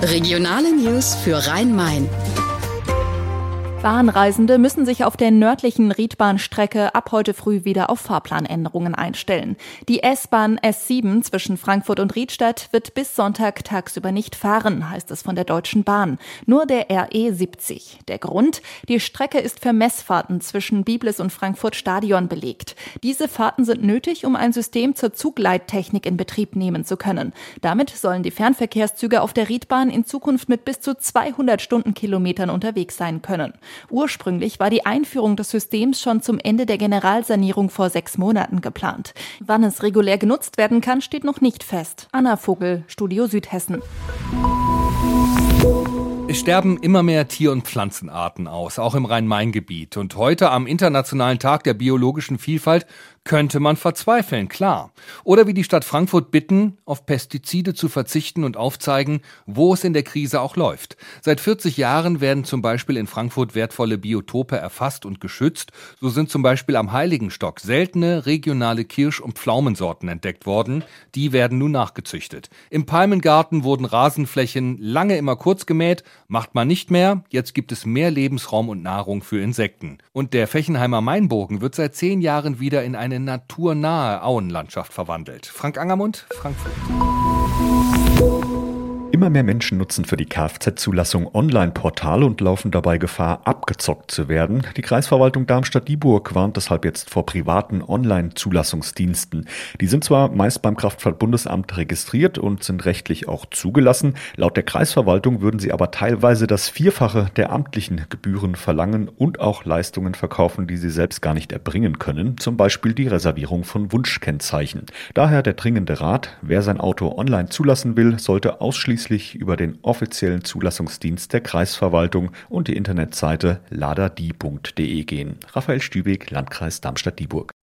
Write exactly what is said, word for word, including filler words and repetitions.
Regionale News für Rhein-Main. Bahnreisende müssen sich auf der nördlichen Riedbahnstrecke ab heute früh wieder auf Fahrplanänderungen einstellen. Die S-Bahn S sieben zwischen Frankfurt und Riedstadt wird bis Sonntag tagsüber nicht fahren, heißt es von der Deutschen Bahn. Nur der R E siebzig. Der Grund? Die Strecke ist für Messfahrten zwischen Biblis und Frankfurt Stadion belegt. Diese Fahrten sind nötig, um ein System zur Zugleittechnik in Betrieb nehmen zu können. Damit sollen die Fernverkehrszüge auf der Riedbahn in Zukunft mit bis zu zweihundert Stundenkilometern unterwegs sein können. Ursprünglich war die Einführung des Systems schon zum Ende der Generalsanierung vor sechs Monaten geplant. Wann es regulär genutzt werden kann, steht noch nicht fest. Anna Vogel, Studio Südhessen. Es sterben immer mehr Tier- und Pflanzenarten aus, auch im Rhein-Main-Gebiet. Und heute am Internationalen Tag der biologischen Vielfalt könnte man verzweifeln, klar. Oder wie die Stadt Frankfurt bitten, auf Pestizide zu verzichten und aufzeigen, wo es in der Krise auch läuft. Seit vierzig Jahren werden zum Beispiel in Frankfurt wertvolle Biotope erfasst und geschützt. So sind zum Beispiel am Heiligenstock seltene regionale Kirsch- und Pflaumensorten entdeckt worden. Die werden nun nachgezüchtet. Im Palmengarten wurden Rasenflächen lange immer kurz gemäht. Macht man nicht mehr. Jetzt gibt es mehr Lebensraum und Nahrung für Insekten. Und der Fechenheimer Mainbogen wird seit zehn Jahren wieder in eine naturnahe Auenlandschaft verwandelt. Frank Angermund, Frankfurt. Immer mehr Menschen nutzen für die Kfz-Zulassung Online-Portale und laufen dabei Gefahr, abgezockt zu werden. Die Kreisverwaltung Darmstadt-Dieburg warnt deshalb jetzt vor privaten Online-Zulassungsdiensten. Die sind zwar meist beim Kraftfahrtbundesamt registriert und sind rechtlich auch zugelassen. Laut der Kreisverwaltung würden sie aber teilweise das Vierfache der amtlichen Gebühren verlangen und auch Leistungen verkaufen, die sie selbst gar nicht erbringen können. Zum Beispiel die Reservierung von Wunschkennzeichen. Daher der dringende Rat: Wer sein Auto online zulassen will, sollte ausschließlich über den offiziellen Zulassungsdienst der Kreisverwaltung und die Internetseite ladadi punkt de gehen. Raphael Stübig, Landkreis Darmstadt-Dieburg.